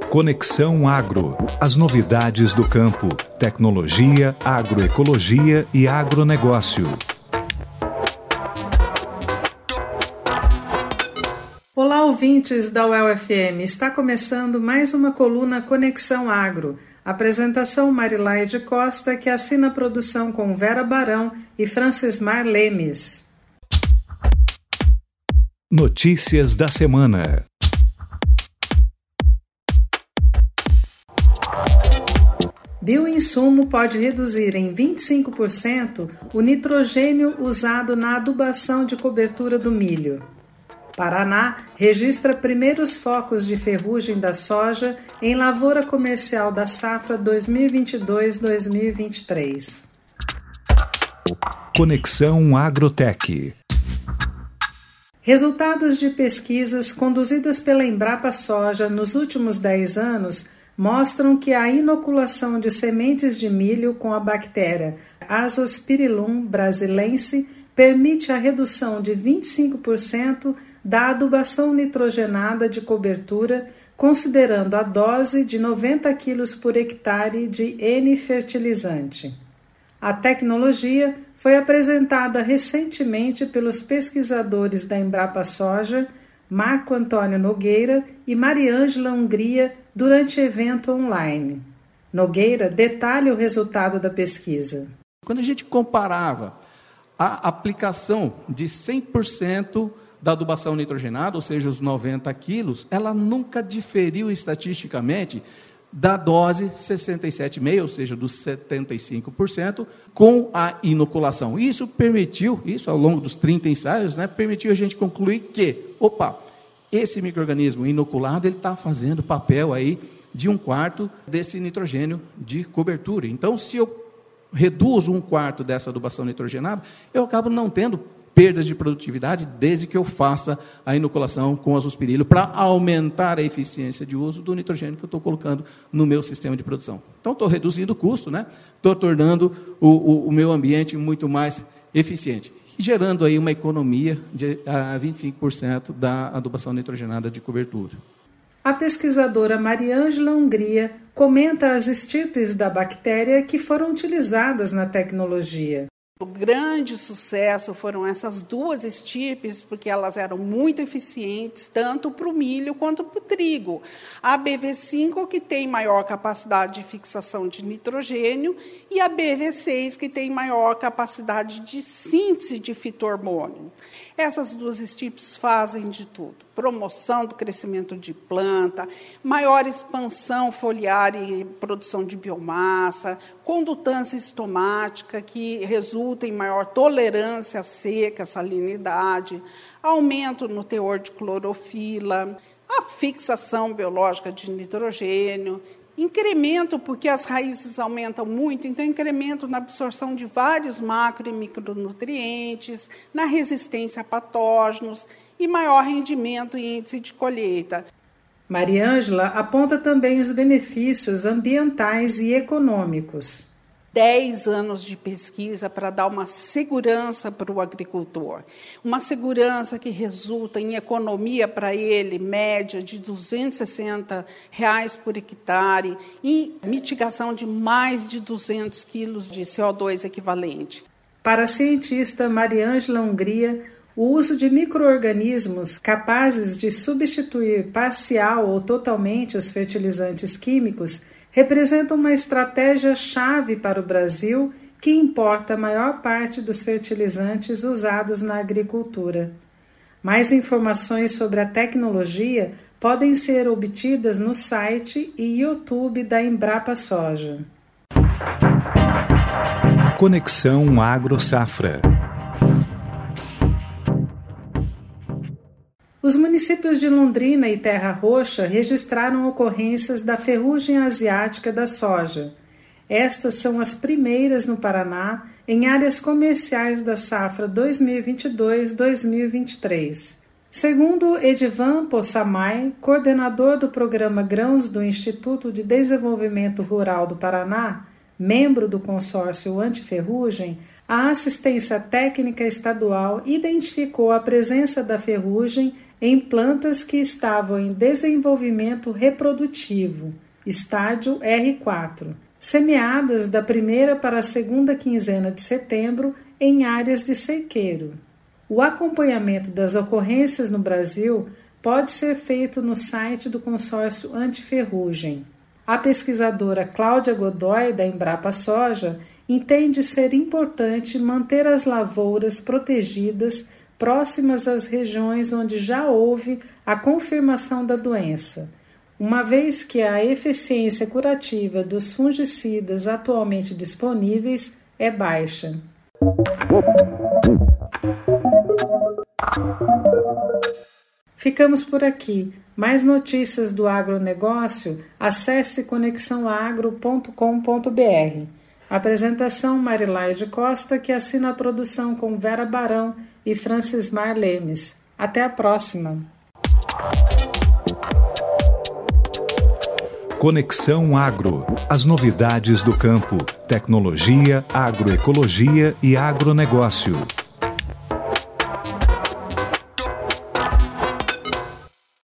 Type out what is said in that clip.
Conexão Agro. As novidades do campo, tecnologia, agroecologia e agronegócio. Olá, ouvintes da UEL-FM. Está começando mais uma coluna Conexão Agro. Apresentação Marilaide Costa, que assina a produção com Vera Barão e Francismar Lemes. Notícias da semana. Bioinsumo pode reduzir em 25% o nitrogênio usado na adubação de cobertura do milho. Paraná registra primeiros focos de ferrugem da soja em lavoura comercial da safra 2022-2023. Conexão Agrotech. Resultados de pesquisas conduzidas pela Embrapa Soja nos últimos 10 anos mostram que a inoculação de sementes de milho com a bactéria Azospirillum brasilense permite a redução de 25% da adubação nitrogenada de cobertura, considerando a dose de 90 kg por hectare de N-fertilizante. A tecnologia foi apresentada recentemente pelos pesquisadores da Embrapa Soja, Marco Antônio Nogueira e Mariângela Hungria, durante evento online. Nogueira detalha o resultado da pesquisa. Quando a gente comparava a aplicação de 100% da adubação nitrogenada, ou seja, os 90 quilos, ela nunca diferiu estatisticamente da dose 67,5%, ou seja, dos 75%, com a inoculação. Isso permitiu, ao longo dos 30 ensaios, permitiu a gente concluir que, esse micro-organismo inoculado, ele está fazendo papel aí de 1/4 desse nitrogênio de cobertura. Então, se eu reduzo 1/4 dessa adubação nitrogenada, eu acabo não tendo perdas de produtividade, desde que eu faça a inoculação com azospirilo para aumentar a eficiência de uso do nitrogênio que eu estou colocando no meu sistema de produção. Então, estou reduzindo o custo, estou tornando o meu ambiente muito mais eficiente, gerando aí uma economia de 25% da adubação nitrogenada de cobertura. A pesquisadora Mariângela Hungria comenta as estirpes da bactéria que foram utilizadas na tecnologia. O grande sucesso foram essas duas estirpes, porque elas eram muito eficientes, tanto para o milho quanto para o trigo. A BV5, que tem maior capacidade de fixação de nitrogênio, e a BV6, que tem maior capacidade de síntese de fito-hormônio. Essas duas estirpes fazem de tudo: promoção do crescimento de planta, maior expansão foliar e produção de biomassa, condutância estomática, que resulta em maior tolerância à seca, salinidade, aumento no teor de clorofila, a fixação biológica de nitrogênio, incremento, porque as raízes aumentam muito, então incremento na absorção de vários macro e micronutrientes, na resistência a patógenos e maior rendimento e índice de colheita. Mariângela aponta também os benefícios ambientais e econômicos. 10 anos de pesquisa para dar uma segurança para o agricultor. Uma segurança que resulta em economia para ele, média de R$ 260 por hectare, e mitigação de mais de 200 quilos de CO2 equivalente. Para a cientista Mariângela Hungria, o uso de micro-organismos capazes de substituir parcial ou totalmente os fertilizantes químicos representa uma estratégia-chave para o Brasil, que importa a maior parte dos fertilizantes usados na agricultura. Mais informações sobre a tecnologia podem ser obtidas no site e YouTube da Embrapa Soja. Conexão Agro-Safra. Os municípios de Londrina e Terra Roxa registraram ocorrências da ferrugem asiática da soja. Estas são as primeiras no Paraná em áreas comerciais da safra 2022-2023. Segundo Edivan Possamay, coordenador do programa Grãos do Instituto de Desenvolvimento Rural do Paraná, membro do consórcio antiferrugem, a assistência técnica estadual identificou a presença da ferrugem em plantas que estavam em desenvolvimento reprodutivo, estádio R4, semeadas da primeira para a segunda quinzena de setembro em áreas de sequeiro. O acompanhamento das ocorrências no Brasil pode ser feito no site do consórcio antiferrugem. A pesquisadora Cláudia Godoy, da Embrapa Soja, entende ser importante manter as lavouras protegidas próximas às regiões onde já houve a confirmação da doença, uma vez que a eficiência curativa dos fungicidas atualmente disponíveis é baixa. Ficamos por aqui. Mais notícias do agronegócio, acesse conexãoagro.com.br. Apresentação Marilaide Costa, que assina a produção com Vera Barão e Francismar Lemes. Até a próxima. Conexão Agro. As novidades do campo, tecnologia, agroecologia e agronegócio.